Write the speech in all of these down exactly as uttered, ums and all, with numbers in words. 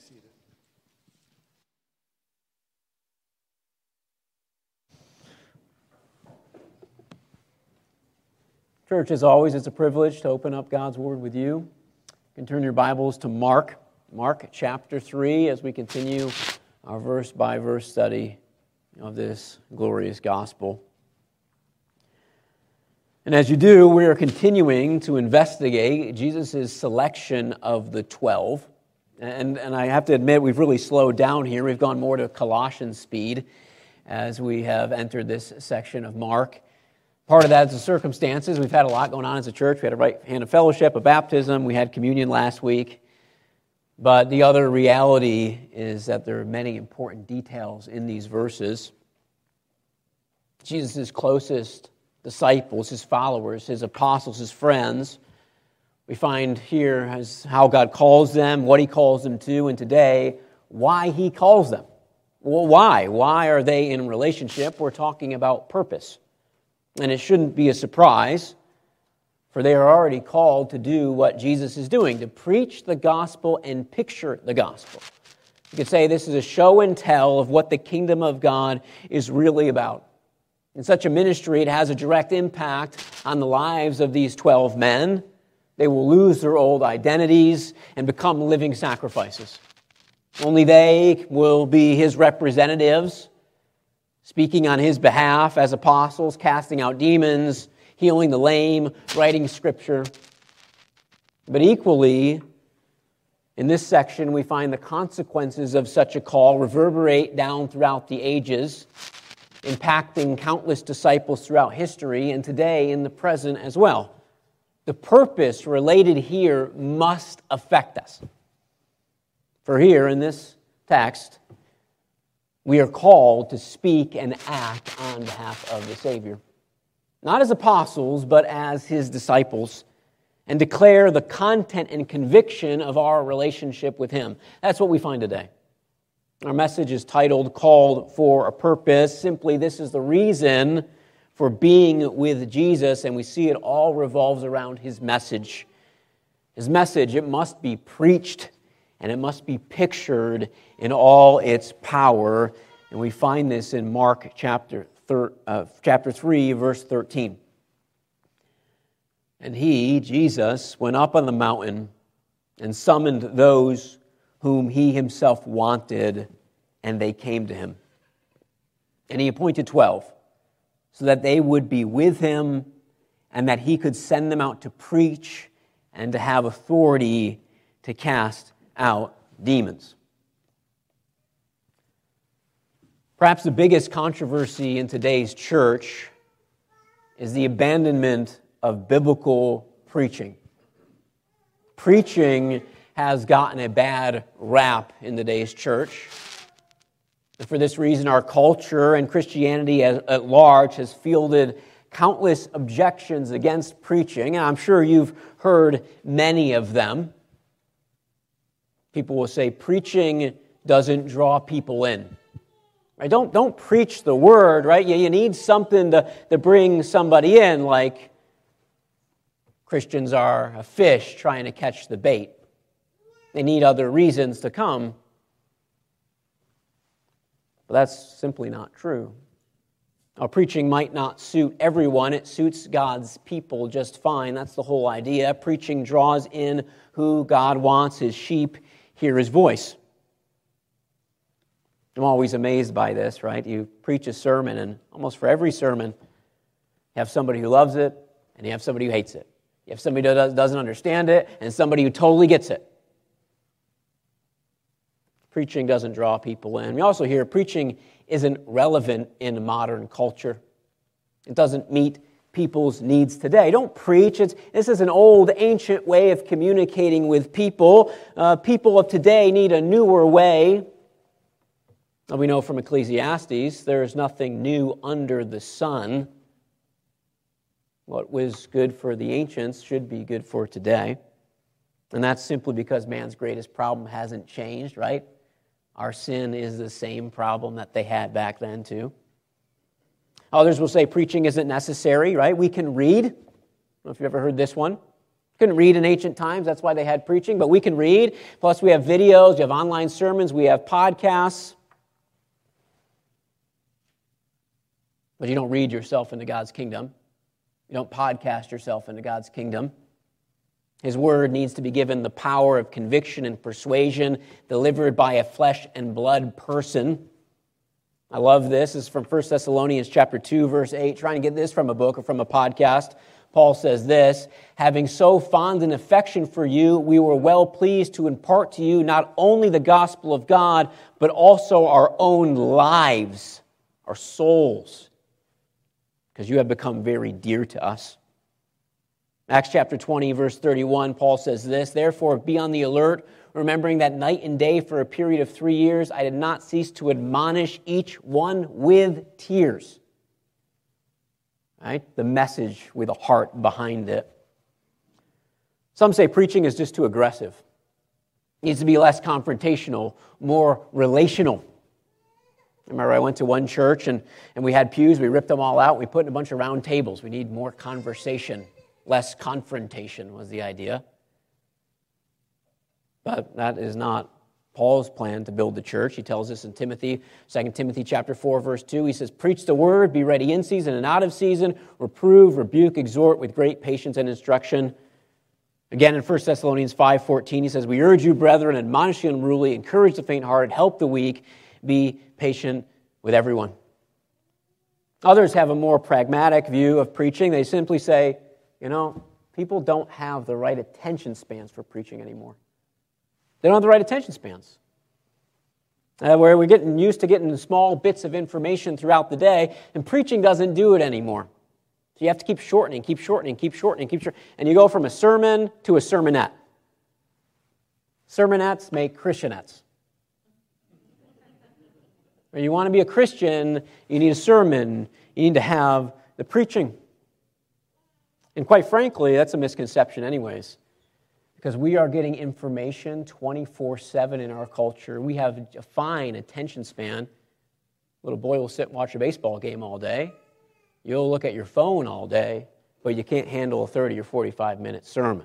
seated. Church, as always, it's a privilege to open up God's Word with you. You can turn your Bibles to Mark, Mark chapter three, as we continue our verse-by-verse study of this glorious gospel. And as you do, we are continuing to investigate Jesus' selection of the twelve. And, and I have to admit, we've really slowed down here. We've gone more to Colossian speed as we have entered this section of Mark. Part of that is the circumstances. We've had a lot going on as a church. We had a right hand of fellowship, a baptism. We had communion last week. But the other reality is that there are many important details in these verses. Jesus' closest disciples, his followers, his apostles, his friends, we find here as how God calls them, what he calls them to, and today, why he calls them. Well, why? Why are they in relationship? We're talking about purpose. And it shouldn't be a surprise, for they are already called to do what Jesus is doing, to preach the gospel and picture the gospel. You could say this is a show and tell of what the kingdom of God is really about. In such a ministry, it has a direct impact on the lives of these twelve men. They will lose their old identities and become living sacrifices. Only they will be his representatives, speaking on his behalf as apostles, casting out demons, healing the lame, writing scripture. But equally, in this section, we find the consequences of such a call reverberate down throughout the ages, impacting countless disciples throughout history and today in the present as well. The purpose related here must affect us. For here in this text, we are called to speak and act on behalf of the Savior. Not as apostles, but as his disciples, and declare the content and conviction of our relationship with him. That's what we find today. Our message is titled, Called for a Purpose. Simply, this is the reason for being with Jesus, and we see it all revolves around his message. His message, it must be preached, and it must be pictured in all its power. And we find this in Mark chapter, thir- uh, chapter three, verse thirteen. And he, Jesus, went up on the mountain and summoned those whom he himself wanted, and they came to him. And he appointed twelve, so that they would be with him, and that he could send them out to preach and to have authority to cast out demons. Perhaps the biggest controversy in today's church is the abandonment of biblical preaching. Preaching has gotten a bad rap in today's church. And for this reason, our culture and Christianity at large has fielded countless objections against preaching, and I'm sure you've heard many of them. People will say preaching doesn't draw people in. Right? Don't, don't preach the word, right? You, you need something to, to bring somebody in, like Christians are a fish trying to catch the bait. They need other reasons to come. But that's simply not true. Now, preaching might not suit everyone. It suits God's people just fine. That's the whole idea. Preaching draws in who God wants. His sheep hear his voice. I'm always amazed by this, right? You preach a sermon, and almost for every sermon, you have somebody who loves it, and you have somebody who hates it. You have somebody who doesn't understand it, and somebody who totally gets it. Preaching doesn't draw people in. We also hear preaching isn't relevant in modern culture. It doesn't meet people's needs today. Don't preach. It's, this is an old, ancient way of communicating with people. Uh, people of today need a newer way. Now, we know from Ecclesiastes, there is nothing new under the sun. What was good for the ancients should be good for today. And that's simply because man's greatest problem hasn't changed, right? Our sin is the same problem that they had back then, too. Others will say preaching isn't necessary, right? We can read. I don't know if you've ever heard this one. Couldn't read in ancient times, that's why they had preaching, but we can read. Plus we have videos, we have online sermons, we have podcasts. But you don't read yourself into God's kingdom. You don't podcast yourself into God's kingdom. His word needs to be given the power of conviction and persuasion delivered by a flesh and blood person. I love this. This is from First Thessalonians chapter two, verse eight. Trying to get this from a book or from a podcast. Paul says this, having so fond an affection for you, we were well pleased to impart to you not only the gospel of God, but also our own lives, our souls, because you have become very dear to us. Acts chapter twenty, verse thirty-one, Paul says this, therefore be on the alert, remembering that night and day for a period of three years I did not cease to admonish each one with tears. Right? The message with a heart behind it. Some say preaching is just too aggressive. It needs to be less confrontational, more relational. Remember, I went to one church and, and we had pews, we ripped them all out, we put in a bunch of round tables. We need more conversation, less confrontation was the idea. But that is not Paul's plan to build the church. He tells us in Timothy, Second Timothy chapter four, verse two, he says, preach the word, be ready in season and out of season, reprove, rebuke, exhort with great patience and instruction. Again, in First Thessalonians five fourteen, he says, we urge you, brethren, admonish the unruly, encourage the faint-hearted, help the weak, be patient with everyone. Others have a more pragmatic view of preaching. They simply say, you know, people don't have the right attention spans for preaching anymore. They don't have the right attention spans. Uh, where we're getting used to getting small bits of information throughout the day, and preaching doesn't do it anymore. So you have to keep shortening, keep shortening, keep shortening, keep shortening. And you go from a sermon to a sermonette. Sermonettes make Christianettes. When you want to be a Christian, you need a sermon. You need to have the preaching. And quite frankly, that's a misconception anyways. Because we are getting information twenty-four seven in our culture. We have a fine attention span. Little boy will sit and watch a baseball game all day. You'll look at your phone all day, but you can't handle a thirty or forty-five minute sermon.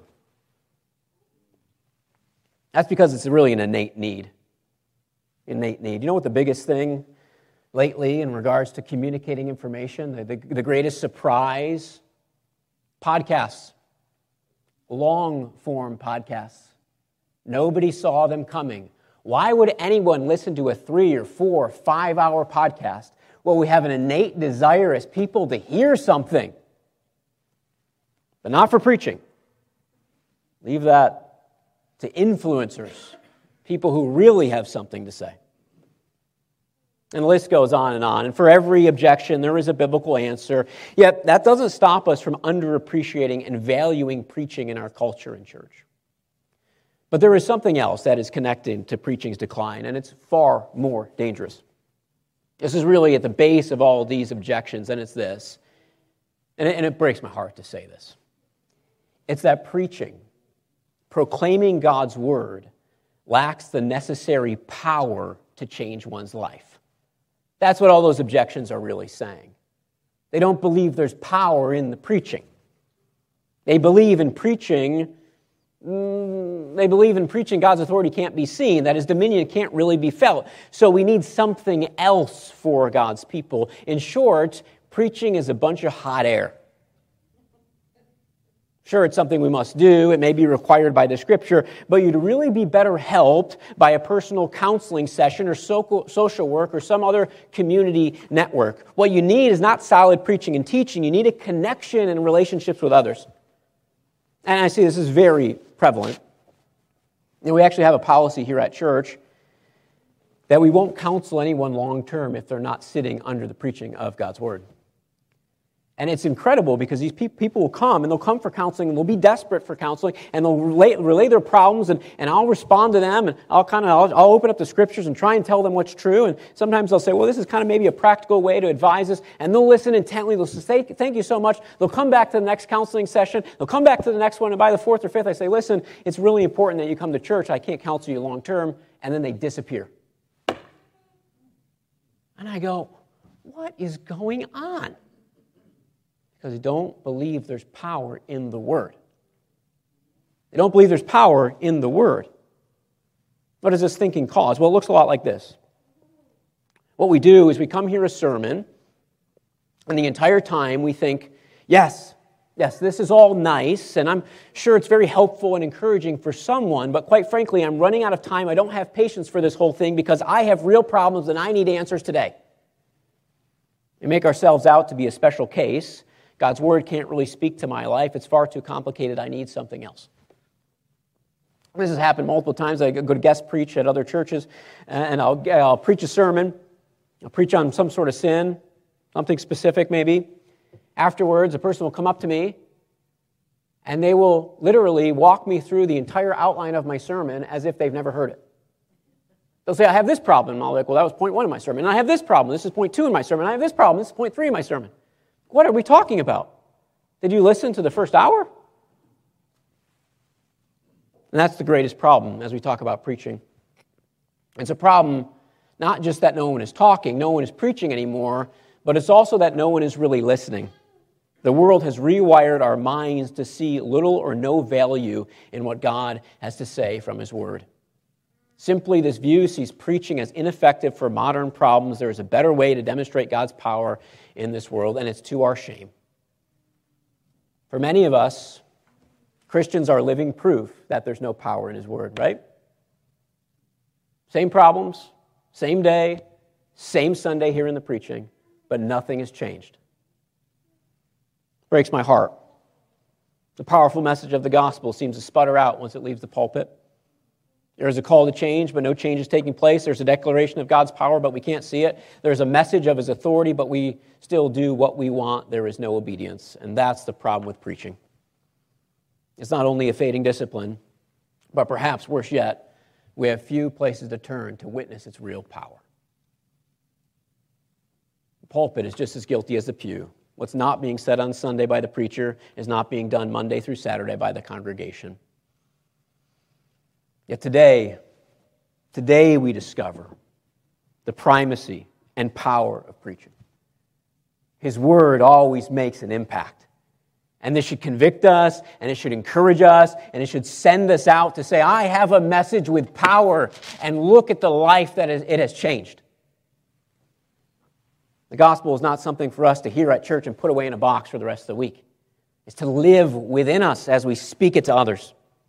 That's because it's really an innate need. Innate need. You know what the biggest thing lately in regards to communicating information, the, the, the greatest surprise? Podcasts. Long-form podcasts. Nobody saw them coming. Why would anyone listen to a three or four, five-hour podcast? Well, we have an innate desire as people to hear something, but not for preaching. Leave that to influencers, people who really have something to say. And the list goes on and on. And for every objection, there is a biblical answer. Yet that doesn't stop us from underappreciating and valuing preaching in our culture and church. But there is something else that is connected to preaching's decline, and it's far more dangerous. This is really at the base of all of these objections, and it's this. And it, and it breaks my heart to say this. It's that preaching, proclaiming God's word, lacks the necessary power to change one's life. That's what all those objections are really saying. They don't believe there's power in the preaching. They believe in preaching, mm, they believe in preaching God's authority can't be seen, that His dominion can't really be felt. So we need something else for God's people. In short, preaching is a bunch of hot air. Sure, it's something we must do. It may be required by the Scripture, but you'd really be better helped by a personal counseling session or social work or some other community network. What you need is not solid preaching and teaching. You need a connection and relationships with others. And I see this is very prevalent. And we actually have a policy here at church that we won't counsel anyone long-term if they're not sitting under the preaching of God's Word. And it's incredible because these pe- people will come, and they'll come for counseling, and they'll be desperate for counseling, and they'll relay, relay their problems, and, and I'll respond to them, and I'll kind of I'll, I'll open up the Scriptures and try and tell them what's true, and sometimes they'll say, well, this is kind of maybe a practical way to advise us, and they'll listen intently, they'll say, thank you so much, they'll come back to the next counseling session, they'll come back to the next one, and by the fourth or fifth, I say, listen, it's really important that you come to church, I can't counsel you long term, and then they disappear. And I go, what is going on? Because they don't believe there's power in the Word. They don't believe there's power in the Word. What does this thinking cause? Well, it looks a lot like this. What we do is we come hear a sermon, and the entire time we think, yes, yes, this is all nice, and I'm sure it's very helpful and encouraging for someone, but quite frankly, I'm running out of time. I don't have patience for this whole thing because I have real problems and I need answers today. We make ourselves out to be a special case. God's Word can't really speak to my life. It's far too complicated. I need something else. This has happened multiple times. I go to guest preach at other churches, and I'll, I'll preach a sermon. I'll preach on some sort of sin, something specific maybe. Afterwards, a person will come up to me, and they will literally walk me through the entire outline of my sermon as if they've never heard it. They'll say, I have this problem. And I'll be like, well, that was point one in my sermon. And I have this problem. This is point two in my sermon. I have this problem. This is point three in my sermon. What are we talking about? Did you listen to the first hour? And that's the greatest problem as we talk about preaching. It's a problem not just that no one is talking, no one is preaching anymore, but it's also that no one is really listening. The world has rewired our minds to see little or no value in what God has to say from His Word. Simply, this view sees preaching as ineffective for modern problems. There is a better way to demonstrate God's power in this world, and it's to our shame. For many of us, Christians are living proof that there's no power in His Word, right? Same problems, same day, same Sunday here in the preaching, but nothing has changed. Breaks my heart. The powerful message of the gospel seems to sputter out once it leaves the pulpit. There is a call to change, but no change is taking place. There's a declaration of God's power, but we can't see it. There's a message of His authority, but we still do what we want. There is no obedience, and that's the problem with preaching. It's not only a fading discipline, but perhaps worse yet, we have few places to turn to witness its real power. The pulpit is just as guilty as the pew. What's not being said on Sunday by the preacher is not being done Monday through Saturday by the congregation. Yet today, today we discover the primacy and power of preaching. His Word always makes an impact. And this should convict us, and it should encourage us, and it should send us out to say, I have a message with power, and look at the life that it has changed. The gospel is not something for us to hear at church and put away in a box for the rest of the week. It's to live within us as we speak it to others.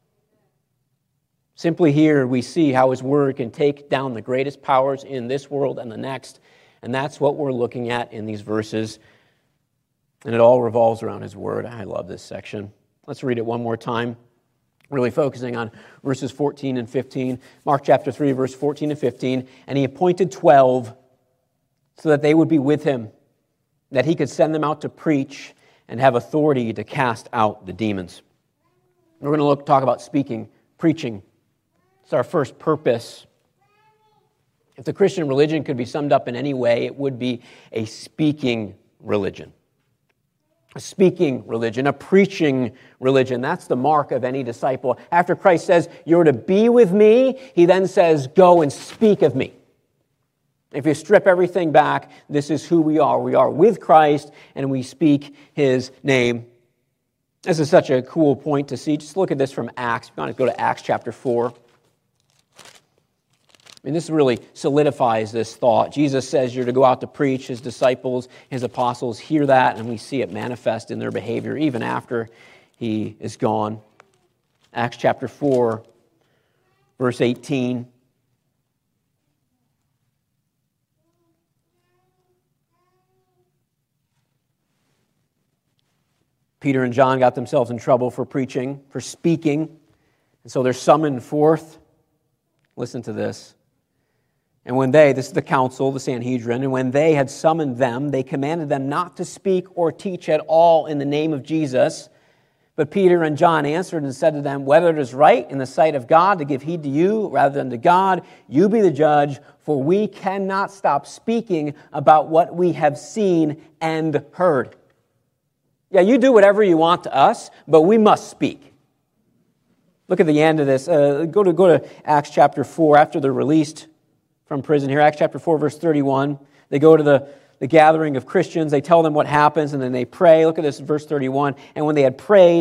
Simply here we see how His Word can take down the greatest powers in this world and the next, and that's what we're looking at in these verses. And it all revolves around His Word. I love this section. Let's read it one more time, really focusing on verses fourteen and fifteen. Mark chapter three, verse fourteen and fifteen. And He appointed twelve so that they would be with Him, that He could send them out to preach and have authority to cast out the demons. We're going to look talk about speaking, preaching. It's our first purpose. If the Christian religion could be summed up in any way, it would be a speaking religion. A speaking religion, a preaching religion. That's the mark of any disciple. After Christ says, you're to be with me, He then says, go and speak of me. If you strip everything back, this is who we are. We are with Christ, and we speak His name. This is such a cool point to see. Just look at this from Acts. We're going to go to Acts chapter four. I mean, this really solidifies this thought. Jesus says you're to go out to preach. His disciples, His apostles hear that, and we see it manifest in their behavior even after He is gone. Acts chapter four, verse eighteen. Peter and John got themselves in trouble for preaching, for speaking, and so they're summoned forth. Listen to this. And when they, this is the council, the Sanhedrin, and when they had summoned them, they commanded them not to speak or teach at all in the name of Jesus. But Peter and John answered and said to them, whether it is right in the sight of God to give heed to you rather than to God, you be the judge, for we cannot stop speaking about what we have seen and heard. Yeah, you do whatever you want to us, but we must speak. Look at the end of this. Uh, go to go to Acts chapter four after they're released from prison here. Acts chapter four, verse thirty-one. They go to the, the gathering of Christians. They tell them what happens, and then they pray. Look at this, verse thirty-one. And when they had prayed,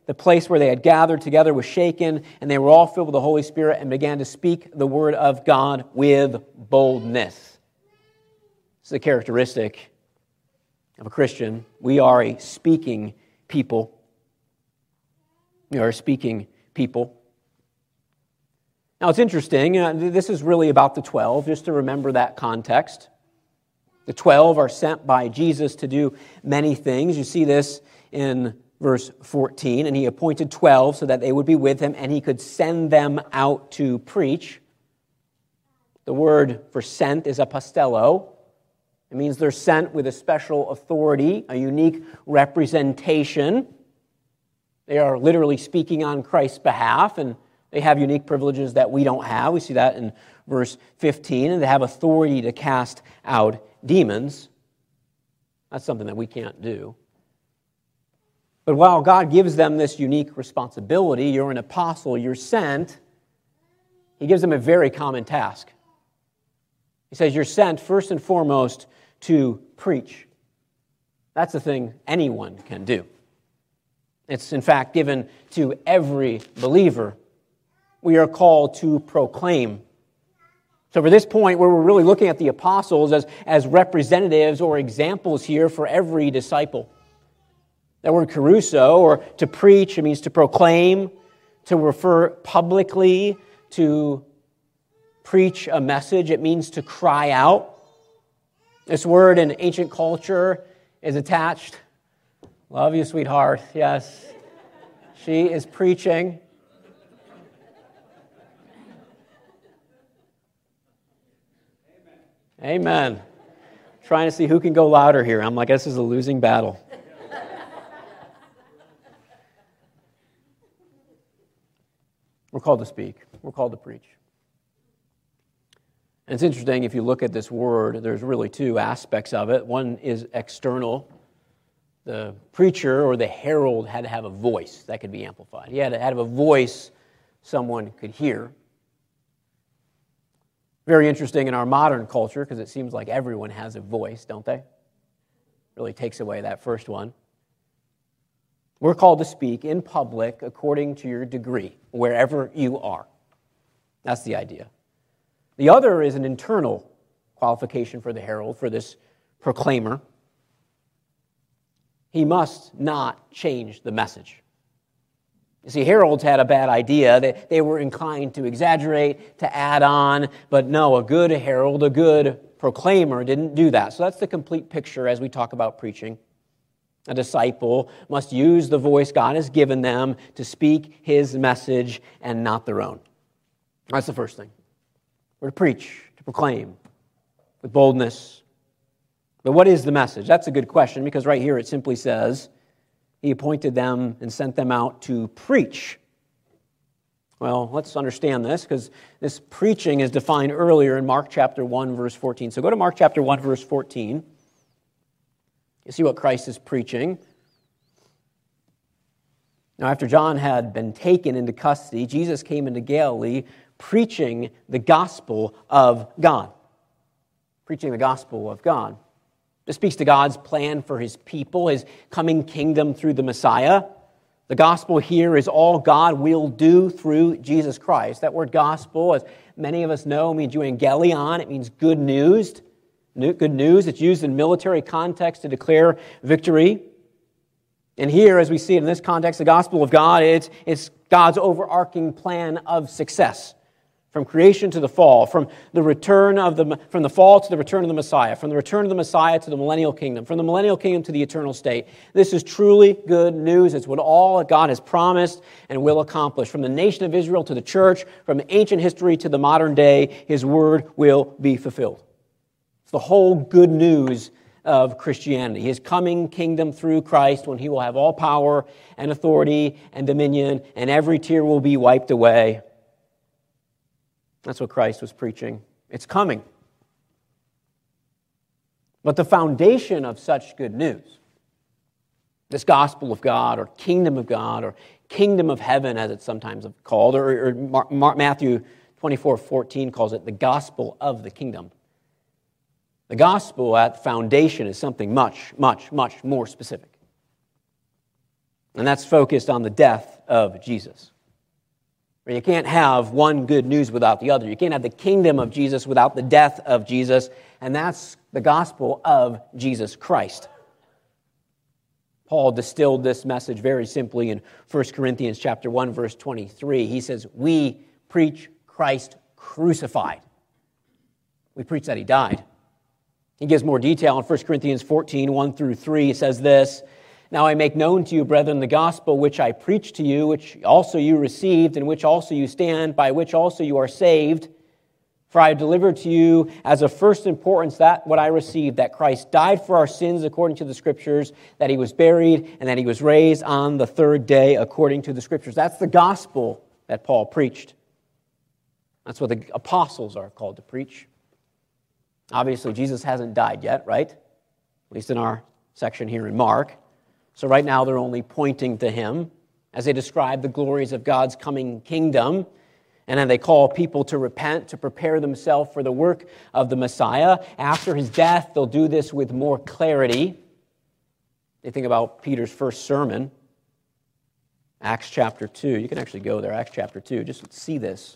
the place where they had gathered together was shaken, and they were all filled with the Holy Spirit and began to speak the word of God with boldness. This is a characteristic of a Christian. We are a speaking people. We are a speaking people. Now, it's interesting. Uh, this is really about the twelve, just to remember that context. The twelve are sent by Jesus to do many things. You see this in verse fourteen. And he appointed twelve so that they would be with him, and he could send them out to preach. The word for sent is apostello. It means they're sent with a special authority, a unique representation. They are literally speaking on Christ's behalf, and they have unique privileges that we don't have. We see that in verse fifteen, and they have authority to cast out demons. That's something that we can't do. But while God gives them this unique responsibility, you're an apostle, you're sent, he gives them a very common task. He says you're sent first and foremost to preach. That's the thing anyone can do. It's in fact given to every believer. We are called to proclaim. So for this point where we're really looking at the apostles as, as representatives or examples here for every disciple. That word caruso, or to preach, it means to proclaim, to refer publicly, to preach a message. It means to cry out. This word in ancient culture is attached. Love you, sweetheart. Yes. She is preaching. Amen. Trying to see who can go louder here. I'm like, this is a losing battle. We're called to speak. We're called to preach. And it's interesting, if you look at this word, there's really two aspects of it. One is external. The preacher or the herald had to have a voice that could be amplified. He had to have a voice someone could hear. Very interesting in our modern culture, because it seems like everyone has a voice, don't they? Really takes away that first one. We're called to speak in public according to your degree, wherever you are. That's the idea. The other is an internal qualification for the herald, for this proclaimer. He must not change the message. You see, heralds had a bad idea. They, they were inclined to exaggerate, to add on, but no, a good herald, a good proclaimer didn't do that. So that's the complete picture as we talk about preaching. A disciple must use the voice God has given them to speak his message and not their own. That's the first thing. We're to preach, to proclaim with boldness. But what is the message? That's a good question, because right here it simply says, he appointed them and sent them out to preach. Well, let's understand this, because this preaching is defined earlier in Mark chapter one, verse fourteen. So go to Mark chapter one, verse fourteen. You see what Christ is preaching. Now, after John had been taken into custody, Jesus came into Galilee preaching the gospel of God. Preaching the gospel of God. This speaks to God's plan for his people, his coming kingdom through the Messiah. The gospel here is all God will do through Jesus Christ. That word gospel, as many of us know, means euangelion. It means good news. Good news. It's used in military context to declare victory. And here, as we see it in this context, the gospel of God, it's, it's God's overarching plan of success. From creation to the fall, from the return of the from the fall to the return of the Messiah, from the return of the Messiah to the millennial kingdom, from the millennial kingdom to the eternal state. This is truly good news. It's what all God has promised and will accomplish. From the nation of Israel to the church, from ancient history to the modern day, his word will be fulfilled. It's the whole good news of Christianity. His coming kingdom through Christ, when he will have all power and authority and dominion, and every tear will be wiped away. That's what Christ was preaching. It's coming. But the foundation of such good news, this gospel of God, or kingdom of God, or kingdom of heaven, as it's sometimes called, or, or Mar- Mar- Matthew twenty-four fourteen calls it the gospel of the kingdom. The gospel at the foundation is something much, much, much more specific. And that's focused on the death of Jesus. You can't have one good news without the other. You can't have the kingdom of Jesus without the death of Jesus, and that's the gospel of Jesus Christ. Paul distilled this message very simply in First Corinthians chapter one, verse twenty-three. He says, "We preach Christ crucified." We preach that he died. He gives more detail in First Corinthians fourteen, one through three. He says this, "Now I make known to you, brethren, the gospel which I preached to you, which also you received, in which also you stand, by which also you are saved. For I delivered to you as of first importance that what I received, that Christ died for our sins according to the Scriptures, that he was buried, and that he was raised on the third day according to the Scriptures." That's the gospel that Paul preached. That's what the apostles are called to preach. Obviously, Jesus hasn't died yet, right? At least in our section here in Mark. So right now they're only pointing to him as they describe the glories of God's coming kingdom. And then they call people to repent, to prepare themselves for the work of the Messiah. After his death, they'll do this with more clarity. They think about Peter's first sermon, Acts chapter two. You can actually go there, Acts chapter two. Just see this.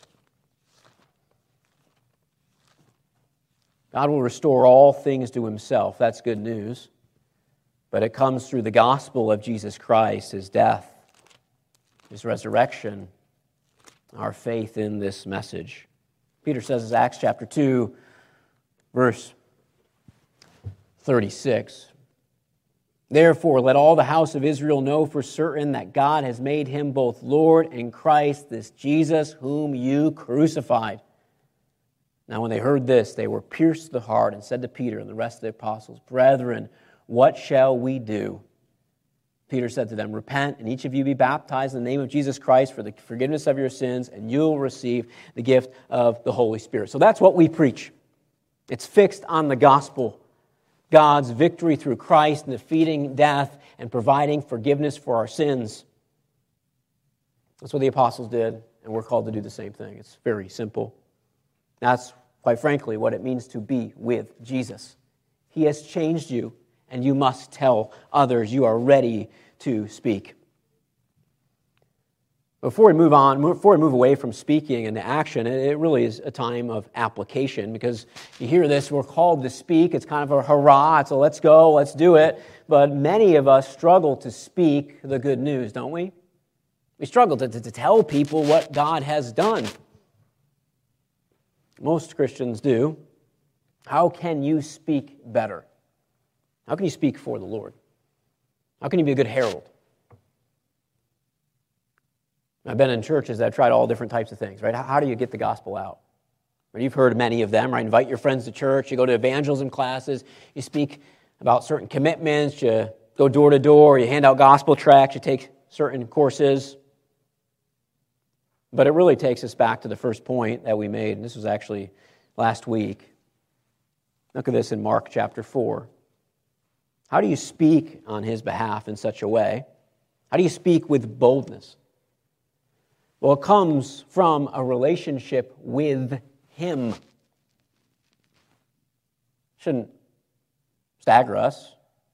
God will restore all things to himself. That's good news. But it comes through the gospel of Jesus Christ, his death, his resurrection, our faith in this message. Peter says in Acts chapter two, verse thirty-six, "Therefore let all the house of Israel know for certain that God has made him both Lord and Christ, this Jesus whom you crucified." Now when they heard this, they were pierced to the heart and said to Peter and the rest of the apostles, "Brethren, what shall we do?" Peter said to them, "Repent, and each of you be baptized in the name of Jesus Christ for the forgiveness of your sins, and you'll receive the gift of the Holy Spirit." So that's what we preach. It's fixed on the gospel. God's victory through Christ in defeating death and providing forgiveness for our sins. That's what the apostles did, and we're called to do the same thing. It's very simple. That's, quite frankly, what it means to be with Jesus. He has changed you, and you must tell others. You are ready to speak. Before we move on, before we move away from speaking into action, it really is a time of application, because you hear this, we're called to speak. It's kind of a hurrah. It's a let's go, let's do it. But many of us struggle to speak the good news, don't we? We struggle to, to, to tell people what God has done. Most Christians do. How can you speak better? How can you speak for the Lord? How can you be a good herald? I've been in churches that have tried all different types of things, right? How do you get the gospel out? Right? You've heard many of them, right? Invite your friends to church, you go to evangelism classes, you speak about certain commitments, you go door to door, you hand out gospel tracts, you take certain courses. But it really takes us back to the first point that we made, and this was actually last week. Look at this in Mark chapter four. How do you speak on his behalf in such a way? How do you speak with boldness? Well, it comes from a relationship with him. Shouldn't stagger us.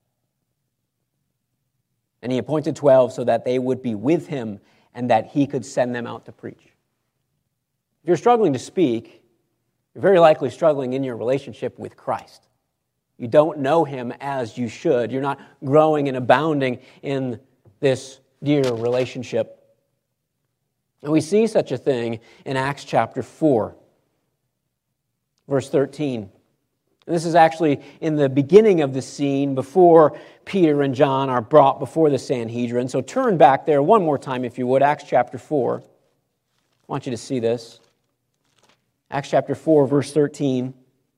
And he appointed twelve so that they would be with him and that he could send them out to preach. If you're struggling to speak, you're very likely struggling in your relationship with Christ. You don't know him as you should. You're not growing and abounding in this dear relationship. And we see such a thing in Acts chapter four, verse thirteen. And this is actually in the beginning of the scene before Peter and John are brought before the Sanhedrin. So turn back there one more time, if you would, Acts chapter four. I want you to see this. Acts chapter four, verse thirteen.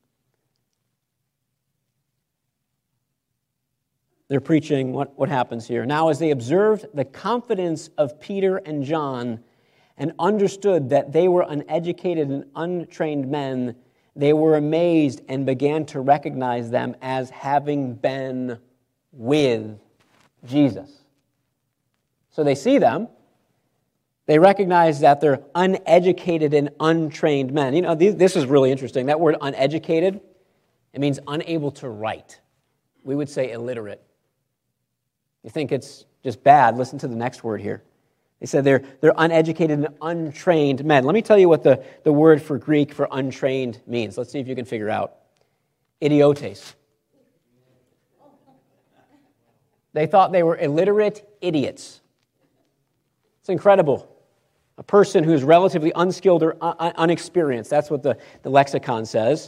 They're preaching. What, what happens here? "Now as they observed the confidence of Peter and John and understood that they were uneducated and untrained men, they were amazed and began to recognize them as having been with Jesus." So they see them. They recognize that they're uneducated and untrained men. You know, this is really interesting. That word uneducated, it means unable to write. We would say illiterate. You think it's just bad, listen to the next word here. They said they're, they're uneducated and untrained men. Let me tell you what the, the word for Greek for untrained means. Let's see if you can figure out. Idiotes. They thought they were illiterate idiots. It's incredible. A person who's relatively unskilled or un- unexperienced. That's what the, the lexicon says.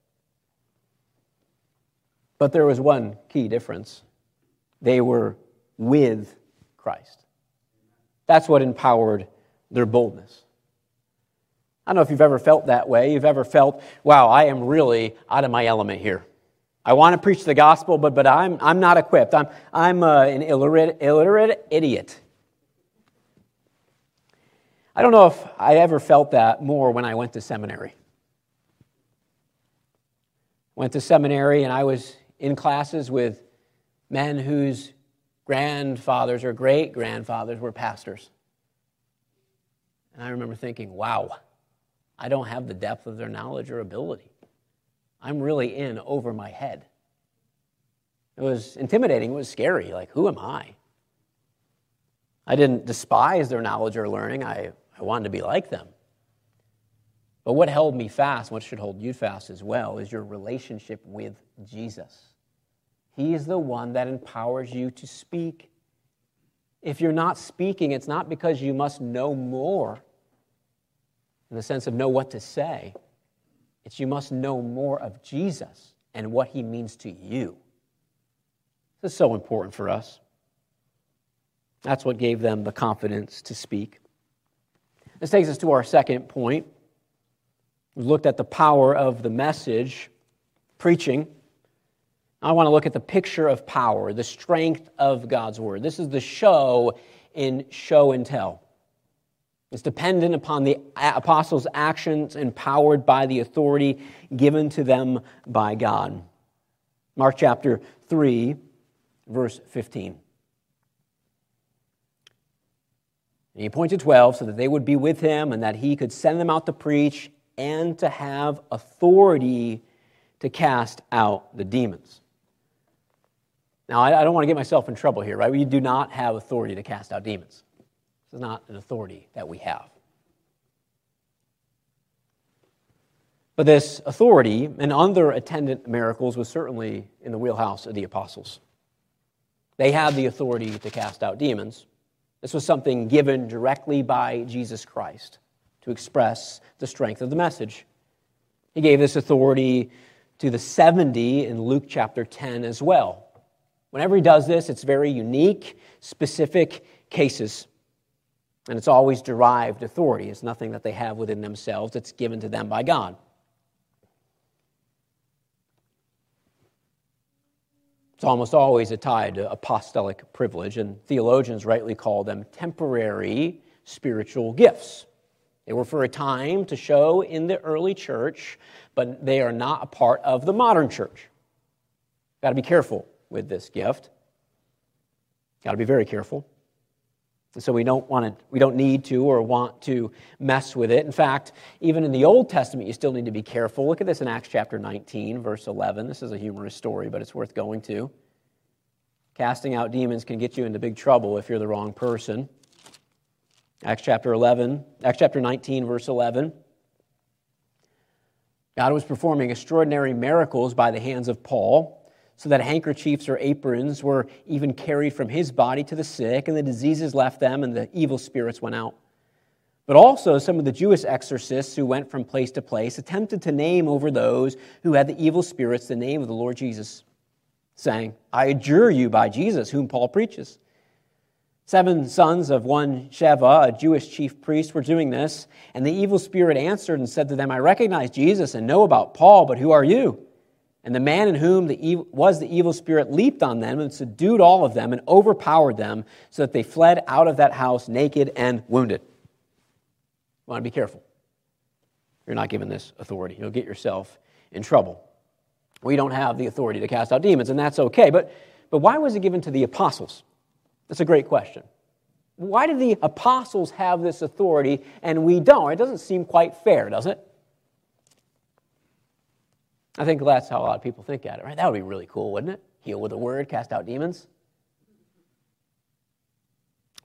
But there was one key difference. They were with Christ. That's what empowered their boldness. I don't know if you've ever felt that way. You've ever felt, wow, I am really out of my element here. I want to preach the gospel, but but I'm I'm not equipped. I'm I'm uh, an illiterate illiterate idiot. I don't know if I ever felt that more when I went to seminary. Went to seminary and I was in classes with men whose grandfathers or great-grandfathers were pastors. And I remember thinking, wow, I don't have the depth of their knowledge or ability. I'm really in over my head. It was intimidating. It was scary. Like, who am I? I didn't despise their knowledge or learning. I, I wanted to be like them. But what held me fast, what should hold you fast as well, is your relationship with Jesus. He is the one that empowers you to speak. If you're not speaking, it's not because you must know more, in the sense of know what to say. It's you must know more of Jesus and what he means to you. This is so important for us. That's what gave them the confidence to speak. This takes us to our second point. We've looked at the power of the message, preaching. I want to look at the picture of power, the strength of God's word. This is the show in show and tell. It's dependent upon the apostles' actions, empowered by the authority given to them by God. Mark chapter three, verse fifteen. And he appointed twelve so that they would be with him and that he could send them out to preach and to have authority to cast out the demons. Now, I don't want to get myself in trouble here, right? We do not have authority to cast out demons. This is not an authority that we have. But this authority and other attendant miracles was certainly in the wheelhouse of the apostles. They had the authority to cast out demons. This was something given directly by Jesus Christ to express the strength of the message. He gave this authority to the seventy in Luke chapter ten as well. Whenever he does this, it's very unique, specific cases. And it's always derived authority. It's nothing that they have within themselves. It's given to them by God. It's almost always tied to apostolic privilege, and theologians rightly call them temporary spiritual gifts. They were for a time to show in the early church, but they are not a part of the modern church. Got to be careful with this gift. Got to be very careful. And so we don't want to, we don't need to or want to mess with it. In fact, even in the Old Testament, you still need to be careful. Look at this in Acts chapter nineteen, verse eleven. This is a humorous story, but it's worth going to. Casting out demons can get you into big trouble if you're the wrong person. Acts chapter eleven, Acts chapter nineteen, verse eleven. God was performing extraordinary miracles by the hands of Paul, so that handkerchiefs or aprons were even carried from his body to the sick, and the diseases left them, and the evil spirits went out. But also some of the Jewish exorcists who went from place to place attempted to name over those who had the evil spirits the name of the Lord Jesus, saying, I adjure you by Jesus, whom Paul preaches. Seven sons of one Sheva, a Jewish chief priest, were doing this, and the evil spirit answered and said to them, I recognize Jesus and know about Paul, but who are you? And the man in whom the evil, was the evil spirit leaped on them and subdued all of them and overpowered them so that they fled out of that house naked and wounded. You want to be careful. You're not given this authority. You'll get yourself in trouble. We don't have the authority to cast out demons, and that's okay. But, but why was it given to the apostles? That's a great question. Why did the apostles have this authority and we don't? It doesn't seem quite fair, does it? I think that's how a lot of people think at it, right? That would be really cool, wouldn't it? Heal with a word, cast out demons.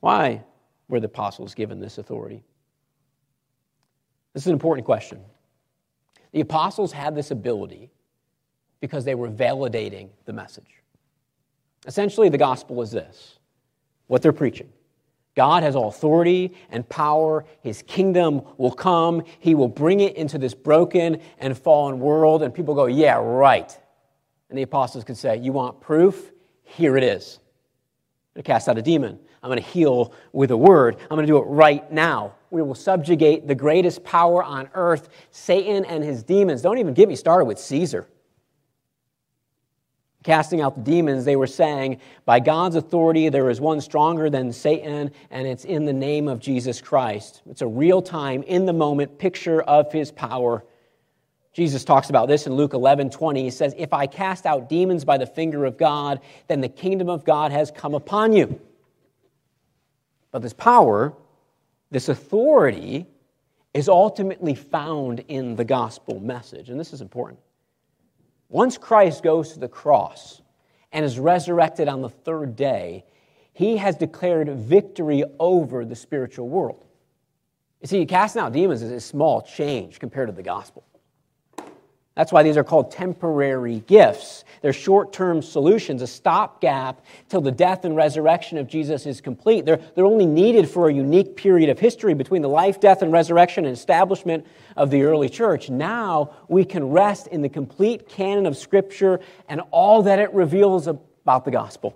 Why were the apostles given this authority? This is an important question. The apostles had this ability because they were validating the message. Essentially, the gospel is this, what they're preaching. God has all authority and power. His kingdom will come. He will bring it into this broken and fallen world. And people go, yeah, right. And the apostles could say, you want proof? Here it is. I'm going to cast out a demon. I'm going to heal with a word. I'm going to do it right now. We will subjugate the greatest power on earth, Satan and his demons. Don't even get me started with Caesar. Casting out the demons, they were saying, by God's authority, there is one stronger than Satan, and it's in the name of Jesus Christ. It's a real-time, in-the-moment picture of his power. Jesus talks about this in Luke eleven twenty. He says, if I cast out demons by the finger of God, then the kingdom of God has come upon you. But this power, this authority, is ultimately found in the gospel message. And this is important. Once Christ goes to the cross and is resurrected on the third day, he has declared victory over the spiritual world. You see, casting out demons is a small change compared to the gospel. That's why these are called temporary gifts. They're short-term solutions, a stopgap till the death and resurrection of Jesus is complete. They're, they're only needed for a unique period of history between the life, death, and resurrection and establishment of the early church. Now we can rest in the complete canon of Scripture and all that it reveals about the gospel.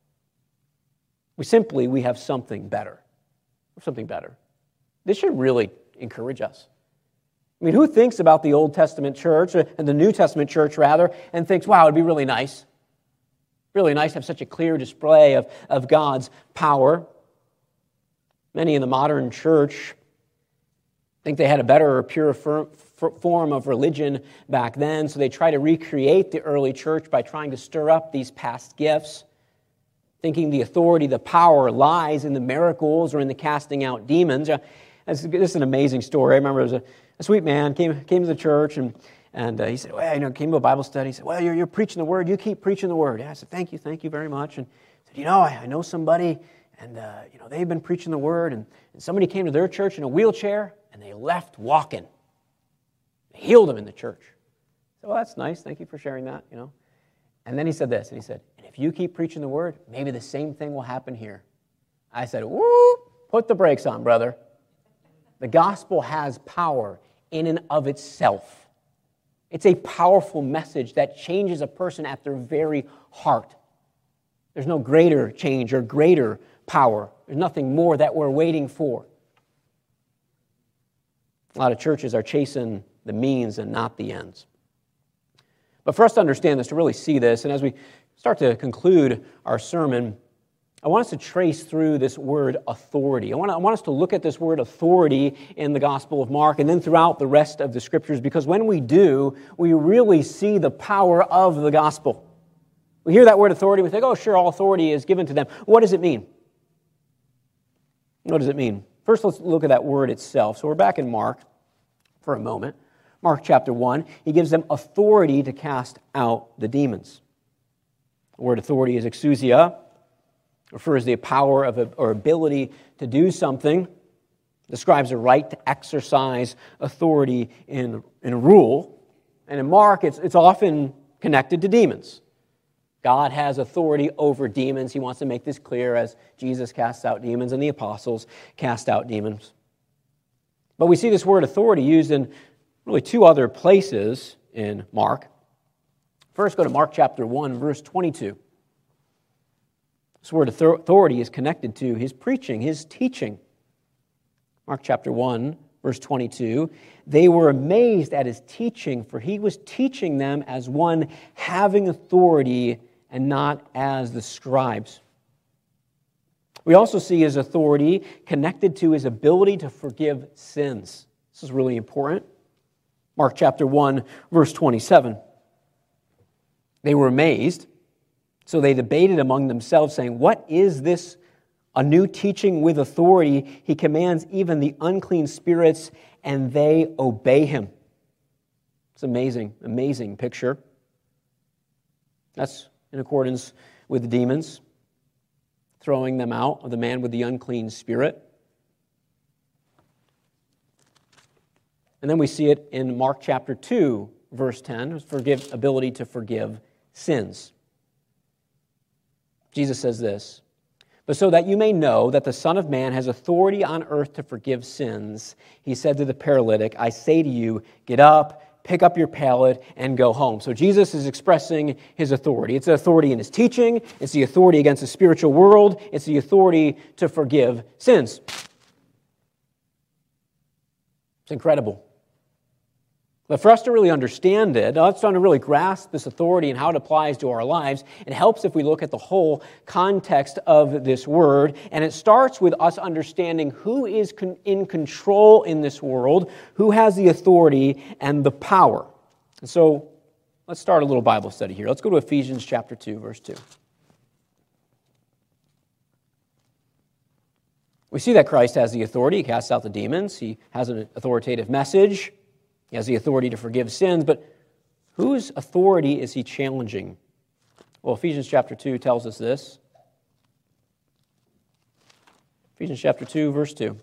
We simply, we have something better. Something better. This should really encourage us. I mean, who thinks about the Old Testament church, and the New Testament church rather, and thinks, wow, it'd be really nice. Really nice to have such a clear display of, of God's power. Many in the modern church think they had a better or purer form of religion back then, so they try to recreate the early church by trying to stir up these past gifts, thinking the authority, the power lies in the miracles or in the casting out demons. This is an amazing story. I remember there was a A sweet man came came to the church, and and uh, he said, well, you know, came to a Bible study. He said, well, you're, you're preaching the word. You keep preaching the word. Yeah, I said, thank you, thank you very much. And he said, you know, I, I know somebody, and uh, you know, they've been preaching the word, and, and somebody came to their church in a wheelchair, and they left walking. They healed him in the church. So well, that's nice. Thank you for sharing that. You know, and then he said this, and he said, and if you keep preaching the word, maybe the same thing will happen here. I said, woo, put the brakes on, brother. The gospel has power in and of itself. It's a powerful message that changes a person at their very heart. There's no greater change or greater power. There's nothing more that we're waiting for. A lot of churches are chasing the means and not the ends. But for us to understand this, to really see this, and as we start to conclude our sermon, I want us to trace through this word authority. I want, to, I want us to look at this word authority in the Gospel of Mark and then throughout the rest of the Scriptures, because when we do, we really see the power of the gospel. We hear that word authority, we think, oh, sure, all authority is given to them. What does it mean? What does it mean? First, let's look at that word itself. So we're back in Mark for a moment. Mark chapter one, he gives them authority to cast out the demons. The word authority is exousia. Refers to the power of a, or ability to do something, describes a right to exercise authority in, in rule. And in Mark, it's, it's often connected to demons. God has authority over demons. He wants to make this clear as Jesus casts out demons and the apostles cast out demons. But we see this word authority used in really two other places in Mark. First, go to Mark chapter one, verse twenty-two. This word authority is connected to his preaching, his teaching. Mark chapter one, verse twenty-two. They were amazed at his teaching, for he was teaching them as one having authority and not as the scribes. We also see his authority connected to his ability to forgive sins. This is really important. Mark chapter one, verse twenty-seven. They were amazed. So they debated among themselves, saying, what is this? A new teaching with authority. He commands even the unclean spirits, and they obey him. It's amazing, amazing picture. That's in accordance with the demons. throwing them out of the man with the unclean spirit. And then we see it in Mark chapter two, verse ten, forgive, ability to forgive sins. Jesus says this, "But so that you may know that the Son of Man has authority on earth to forgive sins, he said to the paralytic, I say to you, get up, pick up your pallet, and go home." So Jesus is expressing his authority. It's the authority in his teaching. It's the authority against the spiritual world. It's the authority to forgive sins. It's incredible. But for us to really understand it, us to really grasp this authority and how it applies to our lives, it helps if we look at the whole context of this word. And it starts with us understanding who is con- in control in this world, who has the authority and the power. And so let's start a little Bible study here. Let's go to Ephesians chapter two, verse two. We see that Christ has the authority. He casts out the demons. He has an authoritative message. He has the authority to forgive sins, but whose authority is he challenging? Well, Ephesians chapter two tells us this. Ephesians chapter two, verse two.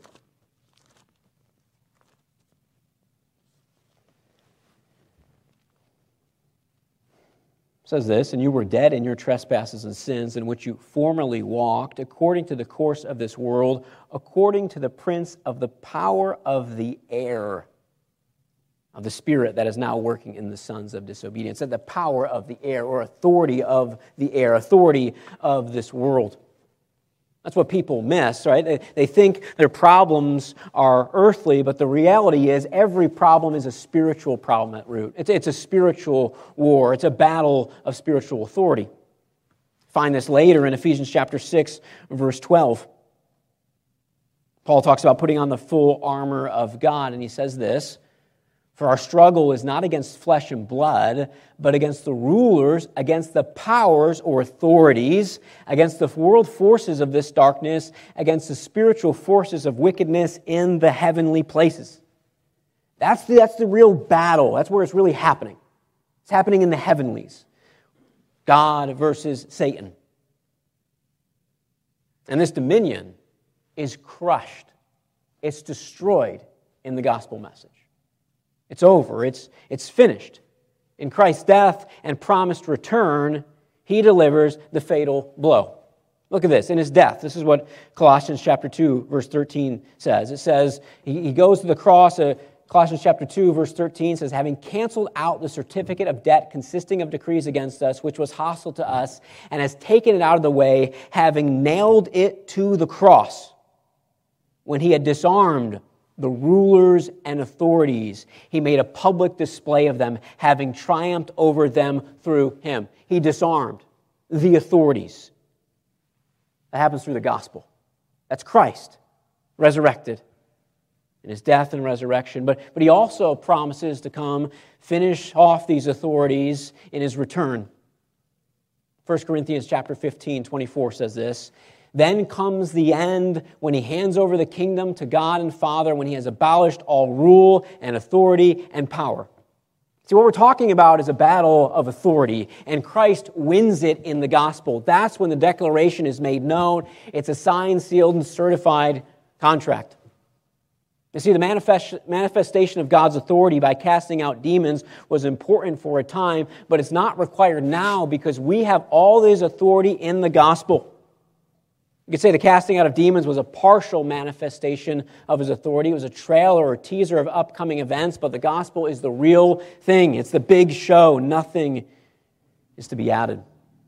It says this, "And you were dead in your trespasses and sins, in which you formerly walked, according to the course of this world, according to the prince of the power of the air, of the spirit that is now working in the sons of disobedience." And the power of the air, or authority of the air, authority of this world. That's what people miss, right? They, they think their problems are earthly, but the reality is every problem is a spiritual problem at root. It's, it's a spiritual war. It's a battle of spiritual authority. Find this later in Ephesians chapter six, verse twelve. Paul talks about putting on the full armor of God, and he says this, "For our struggle is not against flesh and blood, but against the rulers, against the powers or authorities, against the world forces of this darkness, against the spiritual forces of wickedness in the heavenly places." That's the, that's the real battle. That's where it's really happening. It's happening in the heavenlies. God versus Satan. And this dominion is crushed. It's destroyed in the gospel message. It's over. It's, it's finished. In Christ's death and promised return, he delivers the fatal blow. Look at this. In his death, this is what Colossians chapter two, verse thirteen says. It says, he, he goes to the cross. Uh, Colossians chapter two, verse thirteen says, "Having canceled out the certificate of debt consisting of decrees against us, which was hostile to us, and has taken it out of the way, having nailed it to the cross. When he had disarmed the rulers and authorities, he made a public display of them, having triumphed over them through him." He disarmed the authorities. That happens through the gospel. That's Christ, resurrected in his death and resurrection. But, but he also promises to come finish off these authorities in his return. First Corinthians chapter fifteen, twenty-four says this, "Then comes the end when he hands over the kingdom to God and Father, when he has abolished all rule and authority and power." See, what we're talking about is a battle of authority, and Christ wins it in the gospel. That's when the declaration is made known. It's a signed, sealed, and certified contract. You see, the manifest, manifestation of God's authority by casting out demons was important for a time, but it's not required now because we have all this authority in the gospel. You could say the casting out of demons was a partial manifestation of his authority. It was a trailer or a teaser of upcoming events, but the gospel is the real thing. It's the big show. Nothing is to be added.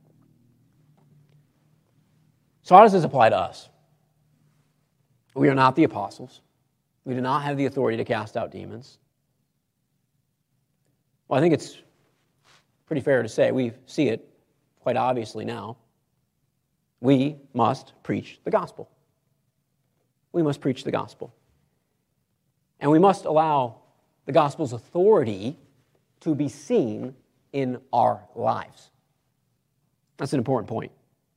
So how does this apply to us? We are not the apostles. We do not have the authority to cast out demons. Well, I think it's pretty fair to say we see it quite obviously now. We must preach the gospel. We must preach the gospel. And we must allow the gospel's authority to be seen in our lives. That's an important point.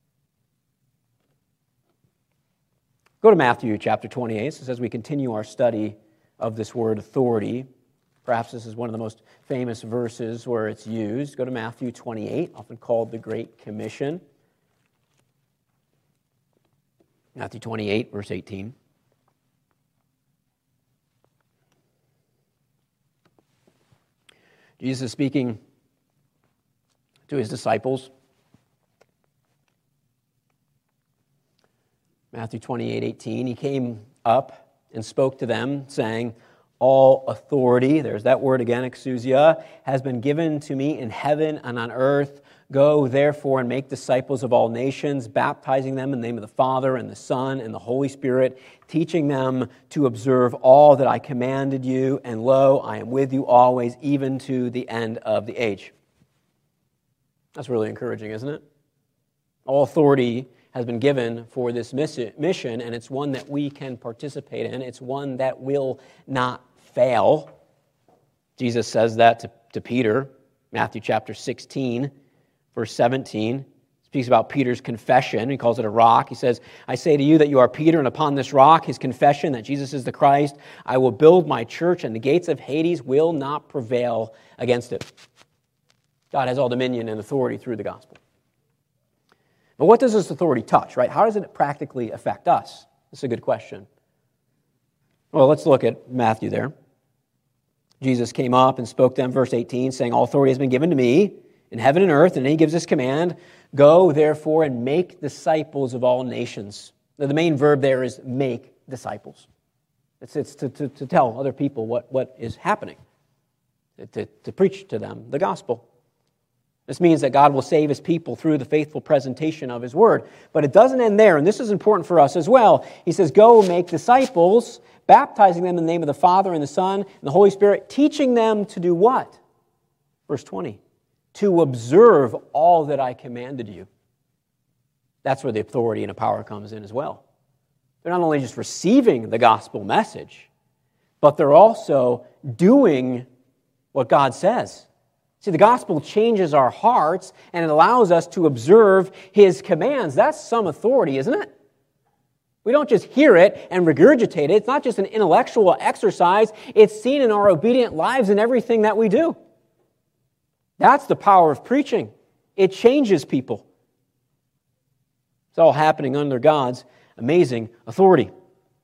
Go to Matthew chapter twenty-eight. So as we continue our study of this word authority, perhaps this is one of the most famous verses where it's used. Go to Matthew twenty-eight, often called the Great Commission. Matthew twenty-eight, verse eighteen. Jesus is speaking to his disciples. Matthew twenty-eight, eighteen. He came up and spoke to them, saying, all authority, there's that word again, exousia, has been given to me in heaven and on earth. Go, therefore, and make disciples of all nations, baptizing them in the name of the Father and the Son and the Holy Spirit, teaching them to observe all that I commanded you, and lo, I am with you always, even to the end of the age. That's really encouraging, isn't it? All authority has been given for this mission, and it's one that we can participate in. It's one that will not fail. Jesus says that to, to Peter, Matthew chapter sixteen, verse seventeen. He speaks about Peter's confession. He calls it a rock. He says, I say to you that you are Peter, and upon this rock, his confession that Jesus is the Christ, I will build my church, and the gates of Hades will not prevail against it. God has all dominion and authority through the gospel. But what does this authority touch, right? How does it practically affect us? That's a good question. Well, let's look at Matthew there. Jesus came up and spoke to them, verse eighteen, saying, all authority has been given to me in heaven and earth, and then he gives this command, go, therefore, and make disciples of all nations. Now, the main verb there is make disciples. It's, it's to, to, to tell other people what, what is happening, to, to preach to them the gospel. This means that God will save his people through the faithful presentation of his word. But it doesn't end there, and this is important for us as well. He says, go make disciples, baptizing them in the name of the Father and the Son and the Holy Spirit, teaching them to do what? Verse twenty, to observe all that I commanded you. That's where the authority and the power comes in as well. They're not only just receiving the gospel message, but they're also doing what God says. See, the gospel changes our hearts, and it allows us to observe his commands. That's some authority, isn't it? We don't just hear it and regurgitate it. It's not just an intellectual exercise. It's seen in our obedient lives and everything that we do. That's the power of preaching. It changes people. It's all happening under God's amazing authority. It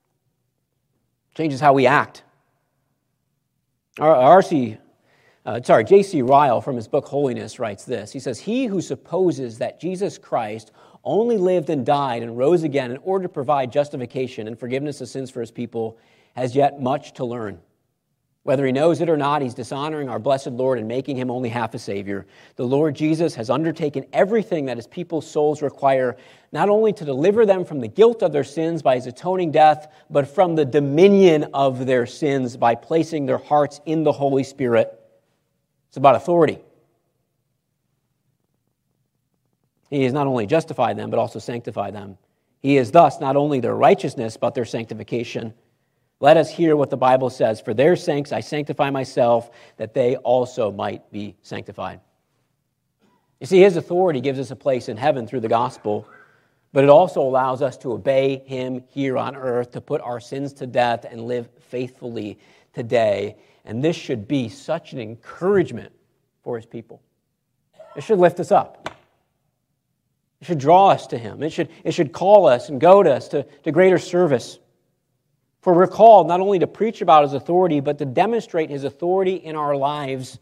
changes how we act. R C Uh, sorry, J C Ryle from his book Holiness writes this. He says, he who supposes that Jesus Christ only lived and died and rose again in order to provide justification and forgiveness of sins for his people has yet much to learn. Whether he knows it or not, he's dishonoring our blessed Lord and making him only half a Savior. The Lord Jesus has undertaken everything that his people's souls require, not only to deliver them from the guilt of their sins by his atoning death, but from the dominion of their sins by placing their hearts in the Holy Spirit. It's about authority. He has not only justified them, but also sanctified them. He is thus not only their righteousness, but their sanctification. Let us hear what the Bible says. For their sakes I sanctify myself, that they also might be sanctified. You see, his authority gives us a place in heaven through the gospel, but it also allows us to obey him here on earth, to put our sins to death and live faithfully today. And this should be such an encouragement for his people. It should lift us up. It should draw us to him. It should, it should call us and goad us to, to greater service. For we're called not only to preach about his authority, but to demonstrate his authority in our lives.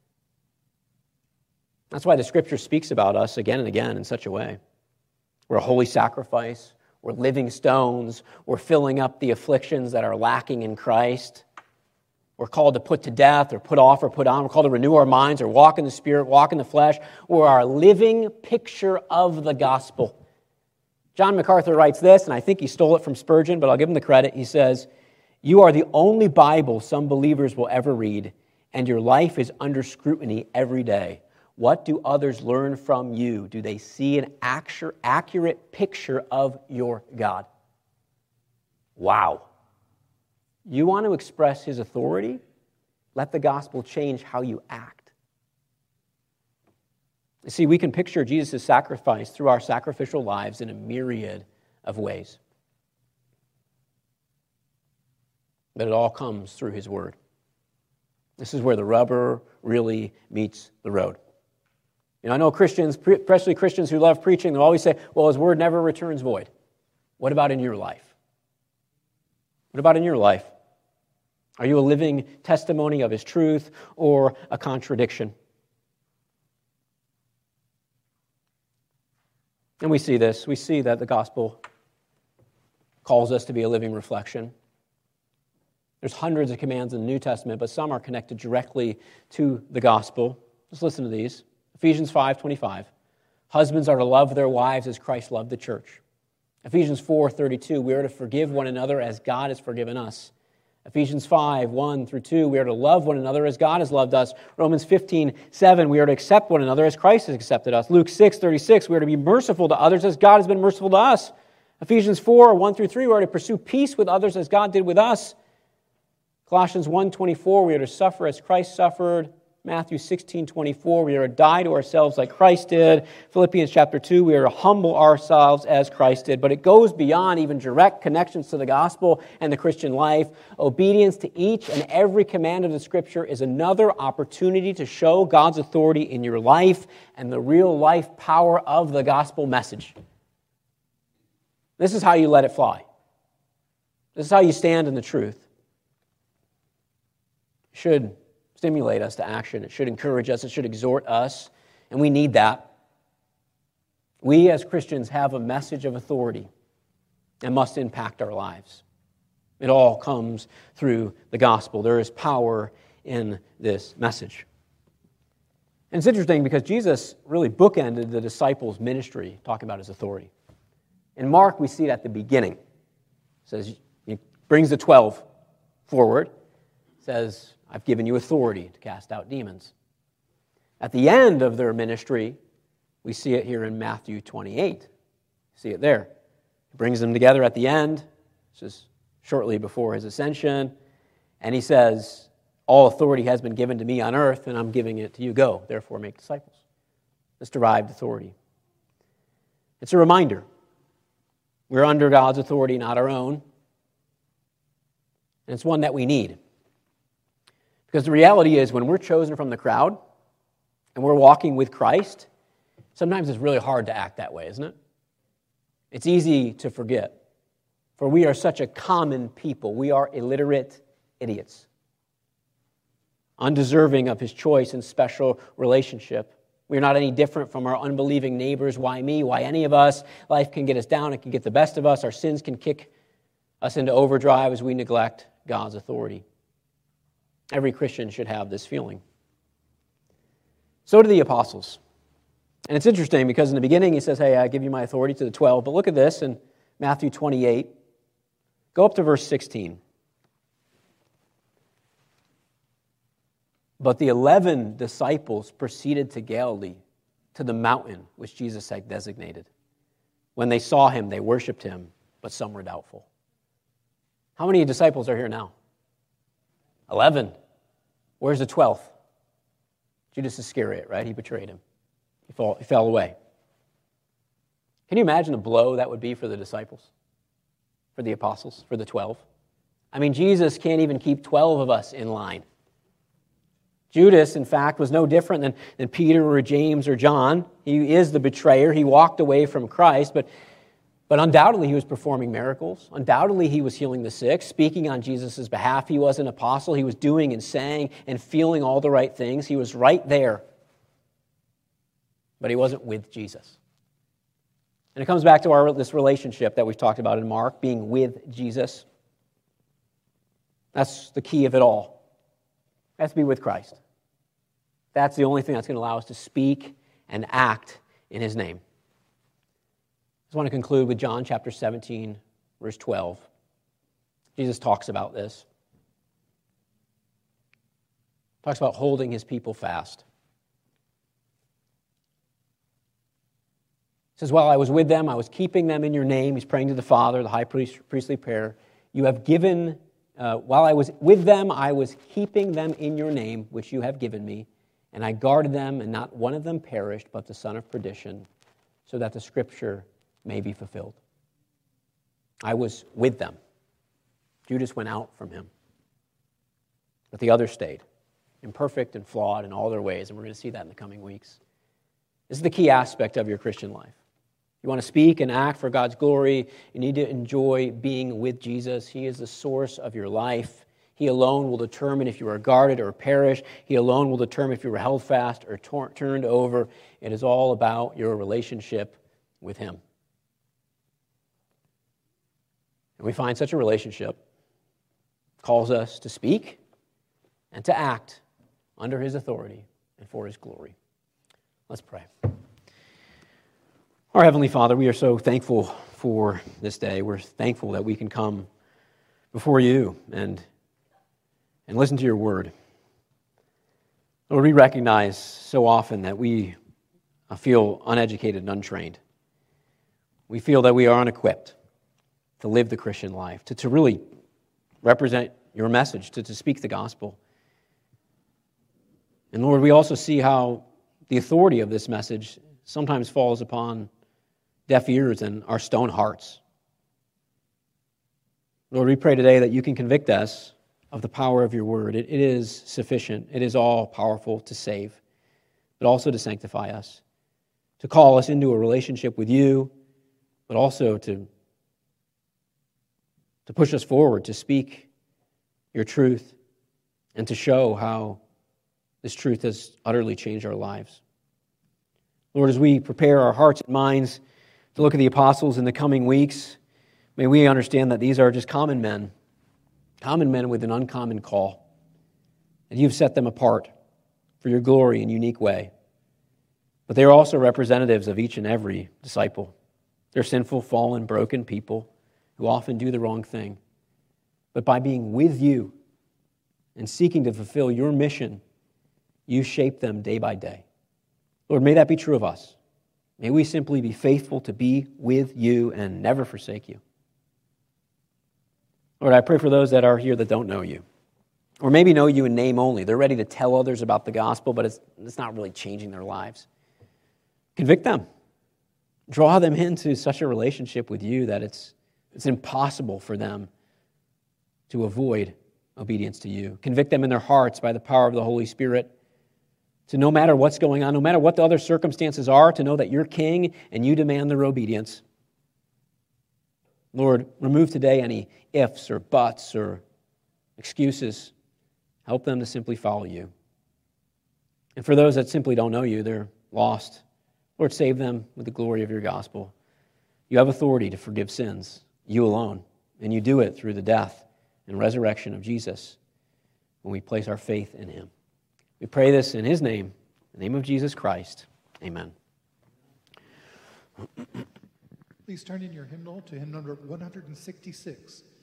That's why the Scripture speaks about us again and again in such a way. We're a holy sacrifice. We're living stones. We're filling up the afflictions that are lacking in Christ. We're called to put to death or put off or put on. We're called to renew our minds or walk in the Spirit, walk in the flesh. We're our living picture of the gospel. John MacArthur writes this, and I think he stole it from Spurgeon, but I'll give him the credit. He says, you are the only Bible some believers will ever read, and your life is under scrutiny every day. What do others learn from you? Do they see an accurate picture of your God? Wow. You want to express his authority? Let the gospel change how you act. You see, we can picture Jesus' sacrifice through our sacrificial lives in a myriad of ways. But it all comes through his word. This is where the rubber really meets the road. You know, I know Christians, especially Christians who love preaching, they'll always say, well, his word never returns void. What about in your life? What about in your life? Are you a living testimony of His truth or a contradiction? And we see this. We see that the gospel calls us to be a living reflection. There's hundreds of commands in the New Testament, but some are connected directly to the gospel. Just listen to these. Ephesians five twenty-five. Husbands are to love their wives as Christ loved the church. Ephesians four thirty-two. We are to forgive one another as God has forgiven us. Ephesians five one through two. We are to love one another as God has loved us. Romans fifteen seven. We are to accept one another as Christ has accepted us. Luke six thirty-six. We are to be merciful to others as God has been merciful to us. Ephesians four one through three. We are to pursue peace with others as God did with us. Colossians one twenty-four, we are to suffer as Christ suffered. Matthew sixteen twenty-four, we are to die to ourselves like Christ did. Philippians chapter two, we are to humble ourselves as Christ did. But it goes beyond even direct connections to the gospel and the Christian life. Obedience to each and every command of the Scripture is another opportunity to show God's authority in your life and the real life power of the gospel message. This is how you let it fly. This is how you stand in the truth. Should stimulate us to action. It should encourage us. It should exhort us. And we need that. We as Christians have a message of authority and must impact our lives. It all comes through the gospel. There is power in this message. And it's interesting because Jesus really bookended the disciples' ministry talking about His authority. In Mark, we see it at the beginning. It says, He brings the twelve forward. It says, I've given you authority to cast out demons. At the end of their ministry, we see it here in Matthew twenty-eight. See it there. He brings them together at the end. This is shortly before His ascension. And He says, all authority has been given to me on earth, and I'm giving it to you. Go, therefore, make disciples. This derived authority. It's a reminder. We're under God's authority, not our own. And it's one that we need. Because the reality is when we're chosen from the crowd and we're walking with Christ, sometimes it's really hard to act that way, isn't it? It's easy to forget. For we are such a common people. We are illiterate idiots, undeserving of His choice and special relationship. We're not any different from our unbelieving neighbors. Why me? Why any of us? Life can get us down. It can get the best of us. Our sins can kick us into overdrive as we neglect God's authority. Every Christian should have this feeling. So do the apostles. And it's interesting because in the beginning He says, hey, I give you my authority to the twelve. But look at this in Matthew twenty-eight. Go up to verse sixteen. But the eleven disciples proceeded to Galilee, to the mountain which Jesus had designated. When they saw Him, they worshipped Him, but some were doubtful. How many disciples are here now? Eleven. Where's the twelfth? Judas Iscariot, right? He betrayed Him. He fell, he fell away. Can you imagine the blow that would be for the disciples? For the apostles? For the twelve? I mean, Jesus can't even keep twelve of us in line. Judas, in fact, was no different than, than Peter or James or John. He is the betrayer. He walked away from Christ, but But undoubtedly he was performing miracles. Undoubtedly he was healing the sick, speaking on Jesus' behalf. He was an apostle. He was doing and saying and feeling all the right things. He was right there. But he wasn't with Jesus. And it comes back to our this relationship that we've talked about in Mark, being with Jesus. That's the key of it all. It has to be with Christ. That's the only thing that's going to allow us to speak and act in His name. I just want to conclude with John chapter seventeen, verse twelve. Jesus talks about this. Talks about holding His people fast. He says, while I was with them, I was keeping them in your name. He's praying to the Father, the high priest, priestly prayer. You have given, uh, while I was with them, I was keeping them in your name, which you have given me. And I guarded them, and not one of them perished, but the son of perdition, so that the scripture may be fulfilled. I was with them. Judas went out from Him. But the others stayed, imperfect and flawed in all their ways, and we're going to see that in the coming weeks. This is the key aspect of your Christian life. You want to speak and act for God's glory, you need to enjoy being with Jesus. He is the source of your life. He alone will determine if you are guarded or perish. He alone will determine if you are held fast or tor- turned over. It is all about your relationship with Him. And we find such a relationship calls us to speak and to act under His authority and for His glory. Let's pray. Our Heavenly Father, we are so thankful for this day. We're thankful that we can come before you and, and listen to your word. Lord, we recognize so often that we feel uneducated and untrained. We feel that we are unequipped to live the Christian life, to, to really represent your message, to, to speak the gospel. And Lord, we also see how the authority of this message sometimes falls upon deaf ears and our stone hearts. Lord, we pray today that you can convict us of the power of your word. It, it is sufficient. It is all powerful to save, but also to sanctify us, to call us into a relationship with you, but also to, to push us forward, to speak your truth, and to show how this truth has utterly changed our lives. Lord, as we prepare our hearts and minds to look at the apostles in the coming weeks, may we understand that these are just common men, common men with an uncommon call, and you've set them apart for your glory in a unique way. But they are also representatives of each and every disciple. They're sinful, fallen, broken people who often do the wrong thing. But by being with you and seeking to fulfill your mission, you shape them day by day. Lord, may that be true of us. May we simply be faithful to be with you and never forsake you. Lord, I pray for those that are here that don't know you, or maybe know you in name only. They're ready to tell others about the gospel, but it's, it's not really changing their lives. Convict them. Draw them into such a relationship with you that it's, it's impossible for them to avoid obedience to you. Convict them in their hearts by the power of the Holy Spirit, to no matter what's going on, no matter what the other circumstances are, to know that you're king and you demand their obedience. Lord, remove today any ifs or buts or excuses. Help them to simply follow you. And for those that simply don't know you, they're lost. Lord, save them with the glory of your gospel. You have authority to forgive sins, you alone, and you do it through the death and resurrection of Jesus when we place our faith in him. We pray this in his name, in the name of Jesus Christ. Amen. Please turn in your hymnal to hymn number one sixty-six.